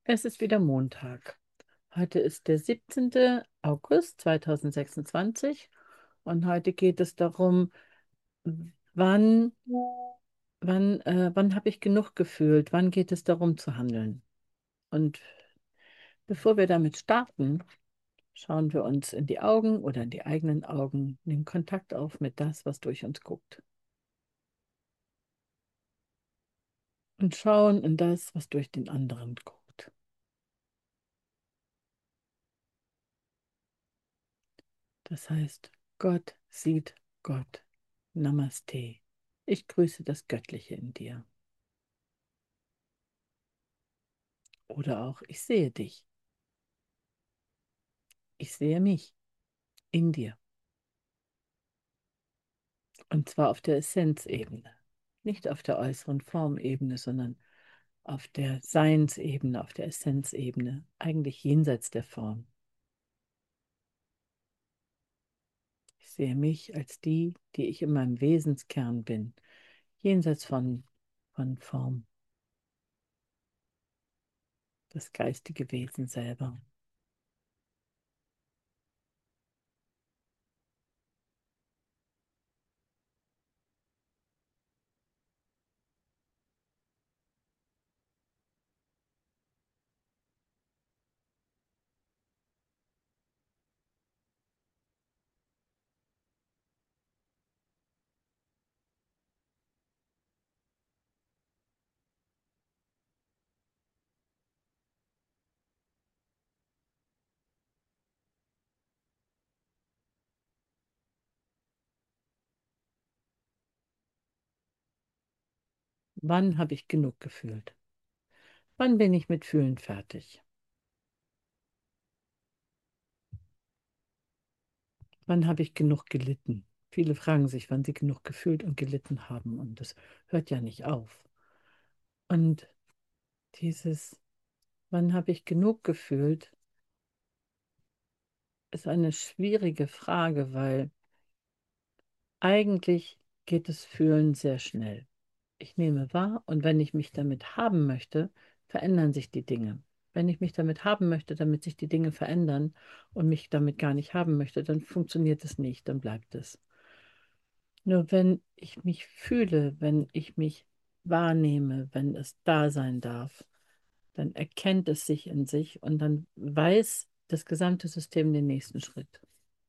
Es ist wieder Montag. Heute ist der 17. August 2026 und heute geht es darum, wann, wann habe ich genug gefühlt? Wann geht es darum zu handeln? Und bevor wir damit starten, schauen wir uns in die Augen oder in die eigenen Augen, nehmen Kontakt auf mit das, was durch uns guckt und schauen in das, was durch den anderen guckt. Das heißt, Gott sieht Gott. Namaste. Ich grüße das Göttliche in dir. Oder auch, ich sehe dich. Ich sehe mich in dir. Und zwar auf der Essenzebene. Nicht auf der äußeren Formebene, sondern auf der Seinsebene, auf der Essenzebene. Eigentlich jenseits der Form. Ich sehe mich als die, die ich in meinem Wesenskern bin. Jenseits von Form. Das geistige Wesen selber. Wann habe ich genug gefühlt? Wann bin ich mit Fühlen fertig? Wann habe ich genug gelitten? Viele fragen sich, wann sie genug gefühlt und gelitten haben. Und das hört ja nicht auf. Und dieses, wann habe ich genug gefühlt, ist eine schwierige Frage, weil eigentlich geht das Fühlen sehr schnell. Ich nehme wahr und wenn ich mich damit haben möchte, verändern sich die Dinge. Wenn ich mich damit haben möchte, damit sich die Dinge verändern und mich damit gar nicht haben möchte, dann funktioniert es nicht, dann bleibt es. Nur wenn ich mich fühle, wenn ich mich wahrnehme, wenn es da sein darf, dann erkennt es sich in sich und dann weiß das gesamte System den nächsten Schritt.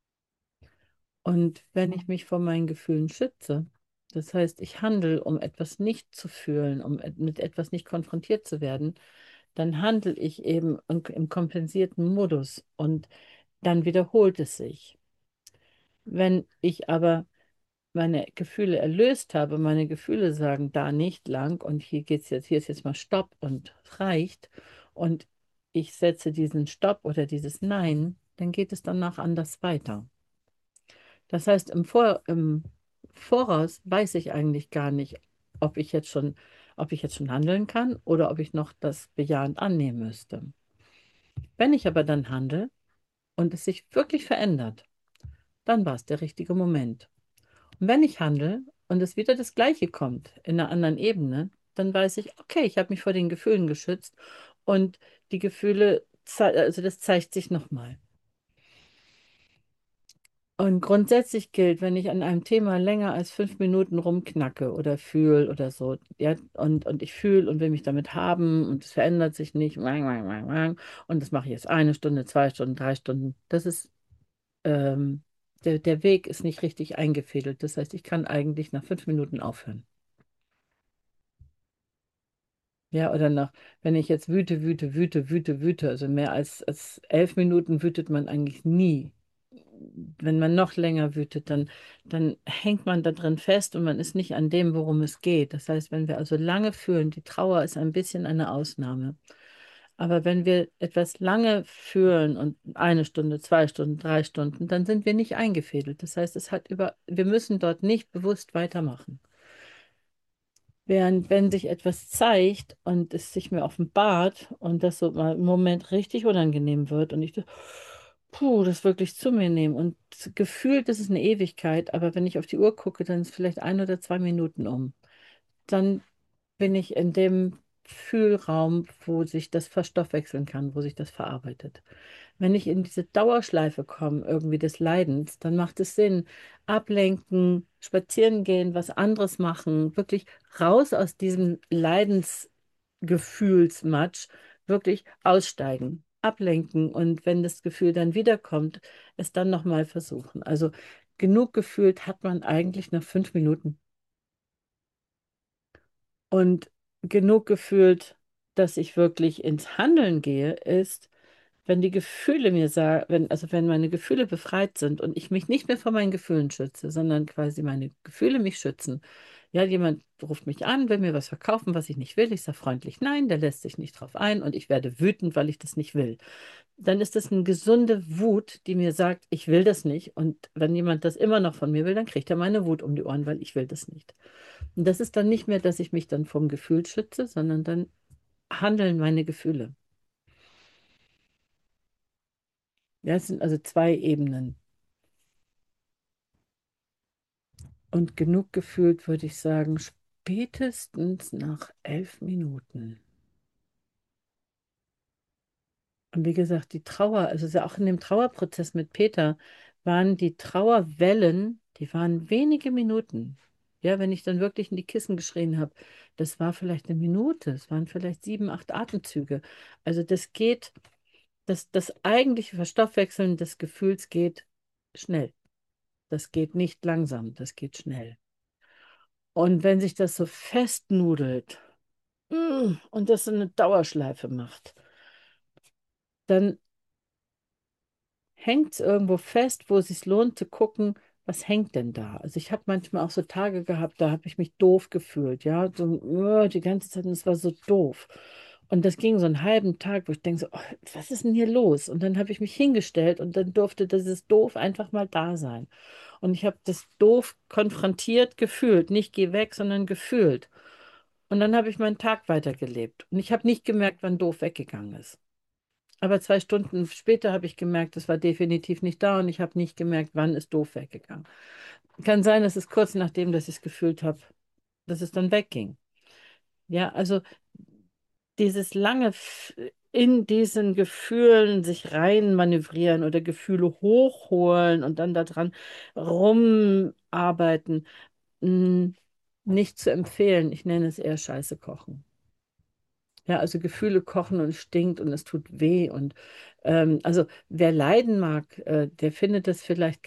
Und wenn ich mich vor meinen Gefühlen schütze, das heißt, ich handle, um etwas nicht zu fühlen, um mit etwas nicht konfrontiert zu werden, dann handle ich eben im kompensierten Modus und dann wiederholt es sich. Wenn ich aber meine Gefühle erlöst habe, meine Gefühle sagen da nicht lang und hier geht's jetzt, hier ist jetzt mal Stopp und es reicht und ich setze diesen Stopp oder dieses Nein, dann geht es danach anders weiter. Das heißt, im Voraus weiß ich eigentlich gar nicht, ob ich jetzt schon, ob ich jetzt schon handeln kann oder ob ich noch das bejahend annehmen müsste. Wenn ich aber dann handle und es sich wirklich verändert, dann war es der richtige Moment. Und wenn ich handle und es wieder das Gleiche kommt in einer anderen Ebene, dann weiß ich, okay, ich habe mich vor den Gefühlen geschützt und die Gefühle, also das zeigt sich nochmal. Und grundsätzlich gilt, wenn ich an einem Thema länger als 5 Minuten rumknacke oder fühle oder so, ja, und ich fühle und will mich damit haben und es verändert sich nicht, und das mache ich jetzt 1 Stunde, 2 Stunden, 3 Stunden, das ist, ähm, der Weg ist nicht richtig eingefädelt. Das heißt, ich kann eigentlich nach 5 Minuten aufhören. Ja, oder nach, wenn ich jetzt wüte, also mehr als 11 Minuten wütet man eigentlich nie. Wenn man noch länger wütet, dann hängt man da drin fest und man ist nicht an dem, worum es geht. Das heißt, wenn wir also lange fühlen, die Trauer ist ein bisschen eine Ausnahme. Aber wenn wir etwas lange fühlen und 1 Stunde, 2 Stunden, 3 Stunden, dann sind wir nicht eingefädelt. Das heißt, wir müssen dort nicht bewusst weitermachen. Während wenn sich etwas zeigt und es sich mir offenbart und das so mal im Moment richtig unangenehm wird und ich das wirklich zu mir nehme und gefühlt ist es eine Ewigkeit, aber wenn ich auf die Uhr gucke, dann ist vielleicht 1 oder 2 Minuten um. Dann bin ich in dem Fühlraum, wo sich das verstoffwechseln kann, wo sich das verarbeitet. Wenn ich in diese Dauerschleife komme, irgendwie des Leidens, dann macht es Sinn, ablenken, spazieren gehen, was anderes machen, wirklich raus aus diesem Leidensgefühlsmatsch, wirklich aussteigen, ablenken und wenn das Gefühl dann wiederkommt, es dann nochmal versuchen. Also genug gefühlt hat man eigentlich nach 5 Minuten und genug gefühlt, dass ich wirklich ins Handeln gehe, ist, wenn die Gefühle mir sagen, also wenn meine Gefühle befreit sind und ich mich nicht mehr vor meinen Gefühlen schütze, sondern quasi meine Gefühle mich schützen. Ja, jemand ruft mich an, will mir was verkaufen, was ich nicht will. Ich sage freundlich nein, der lässt sich nicht drauf ein und ich werde wütend, weil ich das nicht will. Dann ist das eine gesunde Wut, die mir sagt, ich will das nicht. Und wenn jemand das immer noch von mir will, dann kriegt er meine Wut um die Ohren, weil ich will das nicht. Und das ist dann nicht mehr, dass ich mich dann vom Gefühl schütze, sondern dann handeln meine Gefühle. Ja, es sind also zwei Ebenen. Und genug gefühlt, würde ich sagen, spätestens nach 11 Minuten. Und wie gesagt, die Trauer, also es ist ja auch in dem Trauerprozess mit Peter, waren die Trauerwellen, die waren wenige Minuten. Ja, wenn ich dann wirklich in die Kissen geschrien habe, das war vielleicht eine Minute, es waren vielleicht 7, 8 Atemzüge. Also das geht, das eigentliche Verstoffwechseln des Gefühls geht schnell. Das geht nicht langsam, das geht schnell. Und wenn sich das so festnudelt, und das so eine Dauerschleife macht, dann hängt es irgendwo fest, wo es sich lohnt zu gucken, was hängt denn da? Also ich habe manchmal auch so Tage gehabt, da habe ich mich doof gefühlt, ja, so die ganze Zeit und es war so doof. Und das ging so einen halben Tag, wo ich denke so, oh, was ist denn hier los? Und dann habe ich mich hingestellt und dann durfte dieses Doof einfach mal da sein. Und ich habe das Doof konfrontiert gefühlt, nicht geh weg, sondern gefühlt. Und dann habe ich meinen Tag weitergelebt. Und ich habe nicht gemerkt, wann doof weggegangen ist. Aber 2 Stunden später habe ich gemerkt, es war definitiv nicht da und ich habe nicht gemerkt, wann ist doof weggegangen. Kann sein, dass es kurz nachdem, dass ich es gefühlt habe, dass es dann wegging. Ja, also dieses lange in diesen Gefühlen sich rein manövrieren oder Gefühle hochholen und dann daran rumarbeiten, mh, nicht zu empfehlen. Ich nenne es eher Scheiße kochen. Ja, also Gefühle kochen und es stinkt und es tut weh. Und also wer leiden mag, der findet das vielleicht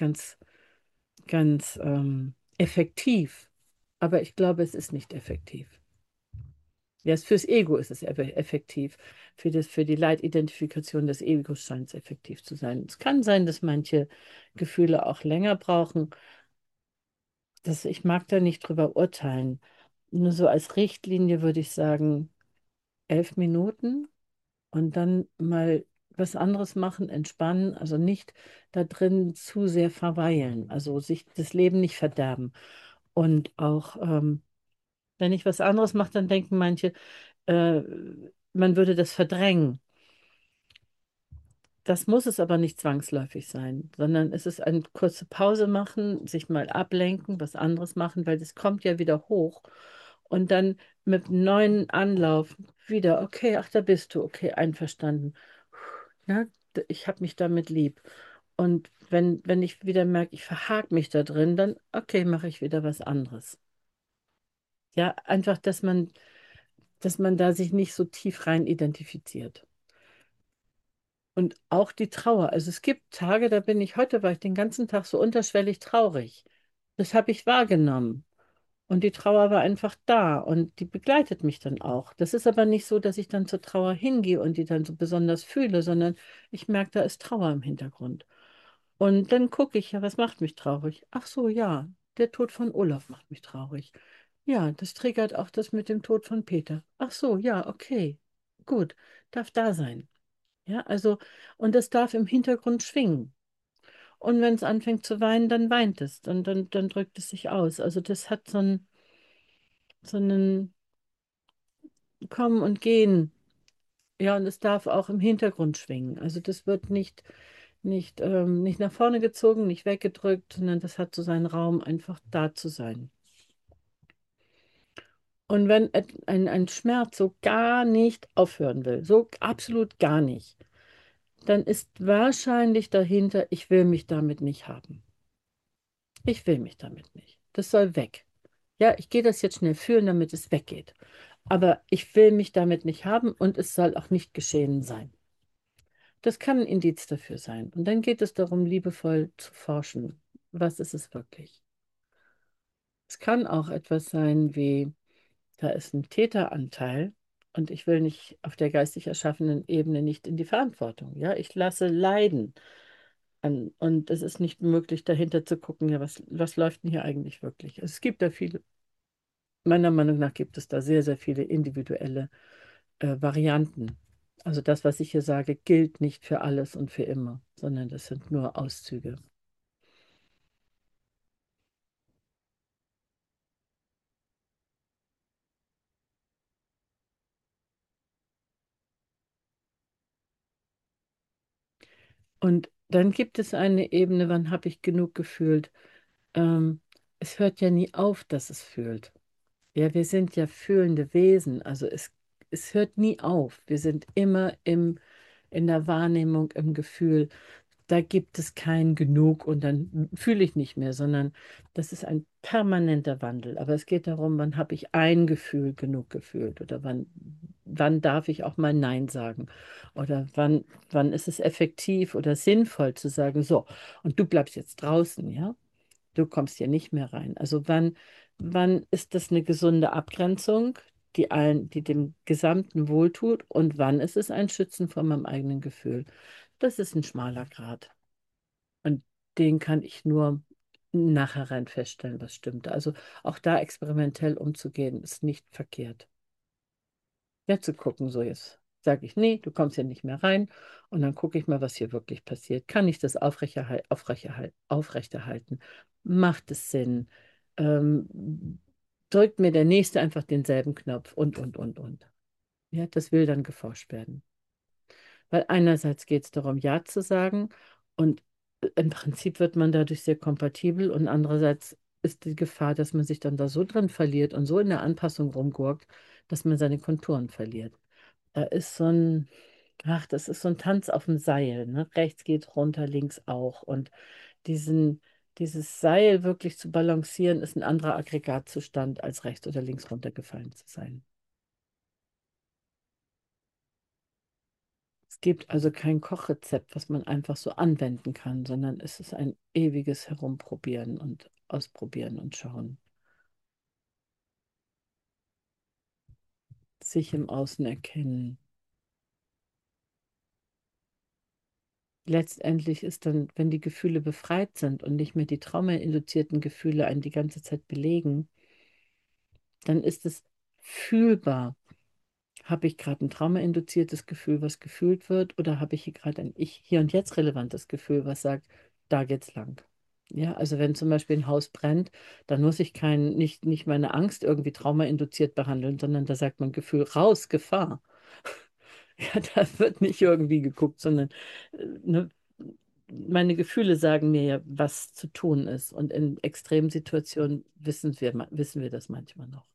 ganz effektiv. Aber ich glaube, es ist nicht effektiv. Ja, fürs Ego ist es effektiv. Für die Leididentifikation des Egos scheint es effektiv zu sein. Es kann sein, dass manche Gefühle auch länger brauchen. Ich mag da nicht drüber urteilen. Nur so als Richtlinie würde ich sagen, 11 Minuten. Und dann mal was anderes machen, entspannen, also nicht da drin zu sehr verweilen, also sich das Leben nicht verderben. Und auch, wenn ich was anderes mache, dann denken manche, äh, man würde das verdrängen. Das muss es aber nicht zwangsläufig sein, sondern es ist eine kurze Pause machen, sich mal ablenken, was anderes machen, weil das kommt ja wieder hoch. Und dann mit neuen Anlauf wieder, okay, ach, da bist du, okay, einverstanden. Ja, ich habe mich damit lieb. Und wenn ich wieder merke, ich verhake mich da drin, dann, okay, mache ich wieder was anderes. Ja, einfach, dass man da sich nicht so tief rein identifiziert. Und auch die Trauer. Also es gibt Tage, heute war ich den ganzen Tag so unterschwellig traurig. Das habe ich wahrgenommen. Und die Trauer war einfach da und die begleitet mich dann auch. Das ist aber nicht so, dass ich dann zur Trauer hingehe und die dann so besonders fühle, sondern ich merke, da ist Trauer im Hintergrund. Und dann gucke ich, ja, was macht mich traurig? Ach so, ja, der Tod von Olaf macht mich traurig. Ja, das triggert auch das mit dem Tod von Peter. Ach so, ja, okay, gut, darf da sein. Ja, also, und das darf im Hintergrund schwingen. Und wenn es anfängt zu weinen, dann weint es, dann drückt es sich aus. Also das hat so einen Kommen und Gehen. Ja, und es darf auch im Hintergrund schwingen. Also das wird nicht nach vorne gezogen, nicht weggedrückt, sondern das hat so seinen Raum, einfach da zu sein. Und wenn ein Schmerz so gar nicht aufhören will, so absolut gar nicht, dann ist wahrscheinlich dahinter, ich will mich damit nicht haben. Ich will mich damit nicht. Das soll weg. Ja, ich gehe das jetzt schnell fühlen, damit es weggeht. Aber ich will mich damit nicht haben und es soll auch nicht geschehen sein. Das kann ein Indiz dafür sein. Und dann geht es darum, liebevoll zu forschen. Was ist es wirklich? Es kann auch etwas sein wie, da ist ein Täteranteil und ich will nicht auf der geistig erschaffenen Ebene nicht in die Verantwortung. Ja, ich lasse leiden. Und es ist nicht möglich, dahinter zu gucken, ja, was läuft denn hier eigentlich wirklich? Es gibt da viele, meiner Meinung nach gibt es da sehr, sehr viele individuelle Varianten. Also das, was ich hier sage, gilt nicht für alles und für immer, sondern das sind nur Auszüge. Und dann gibt es eine Ebene, wann habe ich genug gefühlt? Ähm, Es hört ja nie auf, dass es fühlt. Ja, wir sind ja fühlende Wesen, also es hört nie auf. Wir sind immer in der Wahrnehmung, im Gefühl. Da gibt es kein Genug und dann fühle ich nicht mehr, sondern das ist ein permanenter Wandel. Aber es geht darum, wann habe ich ein Gefühl genug gefühlt oder wann darf ich auch mal Nein sagen oder wann ist es effektiv oder sinnvoll zu sagen, so, und du bleibst jetzt draußen, ja? Du kommst hier nicht mehr rein. Also wann ist das eine gesunde Abgrenzung, die dem Gesamten wohltut und wann ist es ein Schützen vor meinem eigenen Gefühl? Das ist ein schmaler Grat. Und den kann ich nur nachher rein feststellen, was stimmt. Also auch da experimentell umzugehen, ist nicht verkehrt. Ja, zu gucken, so jetzt sage ich, nee, du kommst hier nicht mehr rein. Und dann gucke ich mal, was hier wirklich passiert. Kann ich das aufrechterhalten? Macht es Sinn? Drückt mir der Nächste einfach denselben Knopf und. Ja, das will dann geforscht werden. Weil einerseits geht es darum, Ja zu sagen und im Prinzip wird man dadurch sehr kompatibel und andererseits ist die Gefahr, dass man sich dann da so drin verliert und so in der Anpassung rumgurkt, dass man seine Konturen verliert. Da ist so ein, das ist so ein Tanz auf dem Seil, ne? Rechts geht runter, links auch. Und dieses Seil wirklich zu balancieren, ist ein anderer Aggregatzustand, als rechts oder links runtergefallen zu sein. Es gibt also kein Kochrezept, was man einfach so anwenden kann, sondern es ist ein ewiges Herumprobieren und Ausprobieren und Schauen. Sich im Außen erkennen. Letztendlich ist dann, wenn die Gefühle befreit sind und nicht mehr die traumainduzierten Gefühle einen die ganze Zeit belegen, dann ist es fühlbar. Habe ich gerade ein traumainduziertes Gefühl, was gefühlt wird, oder habe ich hier gerade ein hier und jetzt relevantes Gefühl, was sagt, da geht's lang? Ja, also wenn zum Beispiel ein Haus brennt, dann muss ich nicht meine Angst irgendwie traumainduziert behandeln, sondern da sagt man Gefühl raus, Gefahr. Ja, da wird nicht irgendwie geguckt, sondern ne, meine Gefühle sagen mir ja, was zu tun ist. Und in Extremsituationen wissen wir das manchmal noch.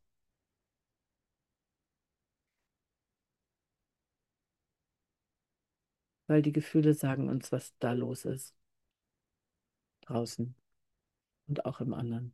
Weil die Gefühle sagen uns, was da los ist, draußen und auch im anderen.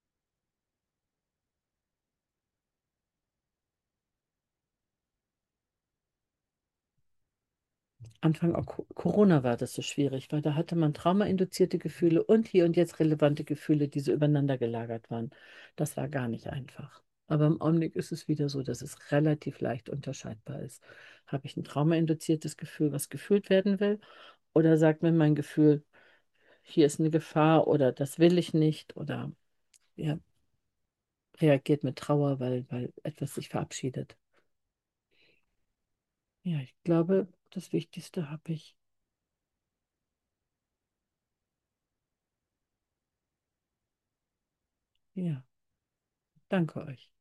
Corona war das so schwierig, weil da hatte man traumainduzierte Gefühle und hier und jetzt relevante Gefühle, die so übereinander gelagert waren. Das war gar nicht einfach. Aber im Augenblick ist es wieder so, dass es relativ leicht unterscheidbar ist. Habe ich ein traumainduziertes Gefühl, was gefühlt werden will? Oder sagt mir mein Gefühl, hier ist eine Gefahr oder das will ich nicht oder ja, reagiert mit Trauer, weil etwas sich verabschiedet. Ja, ich glaube, das Wichtigste habe ich. Ja, danke euch.